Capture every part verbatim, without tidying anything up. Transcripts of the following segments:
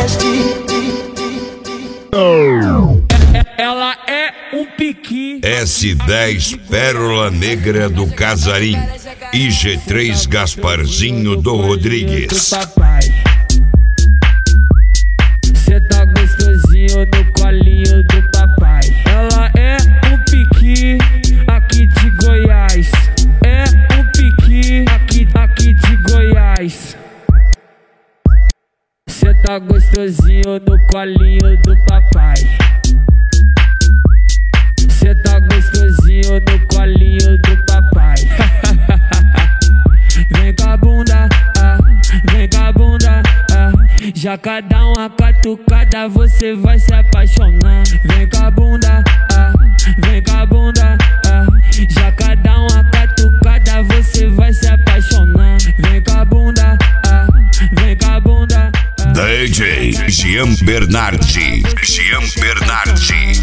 Nordeste. Ela é um piqui. S dez Pérola Negra do Casarim e G três Gasparzinho do Rodrigues. Cê tá gostosinho no colinho do papai. Ela é um piqui aqui de Goiás. É um piqui aqui, aqui de Goiás. Cê tá gostosinho no colinho do papai. Cê tá gostosinho no colinho do papai. Vem com a bunda, ah, vem com a bunda, ah. Já cada uma catucada você vai se apaixonar. Vem com a bunda, ah, vem com a bunda, ah. Já cada uma catucada você vai se apaixonar. Vem com a bunda, ah, vem com a bunda, ah. D J Jean Bernardi, Jean Bernardi.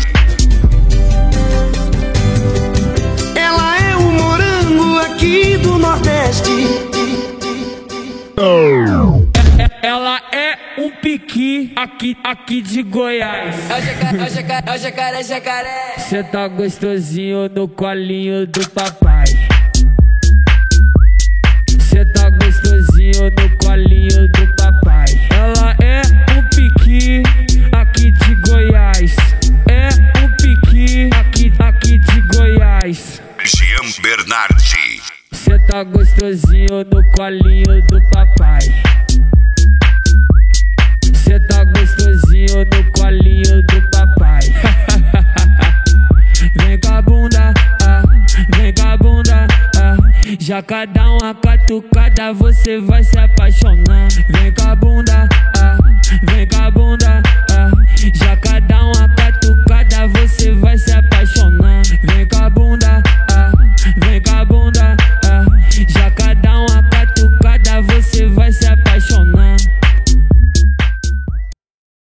Ela é o morango aqui do Nordeste. Ela é um piqui aqui, aqui de Goiás. É o jacaré, é o jacaré, é o jacaré, jacaré. Cê tá gostosinho no colinho do papai. Cê tá gostosinho no colinho do papai. Ela é um piqui aqui de Goiás. É um piqui aqui, aqui de Goiás. Jean Bernardi. Cê tá gostosinho no colinho do papai. Cê tá gostosinho no colinho do papai. Vem com a bunda, ah, vem com a bunda, ah. Já cada uma catucada você vai se apaixonar. Vem com a bunda,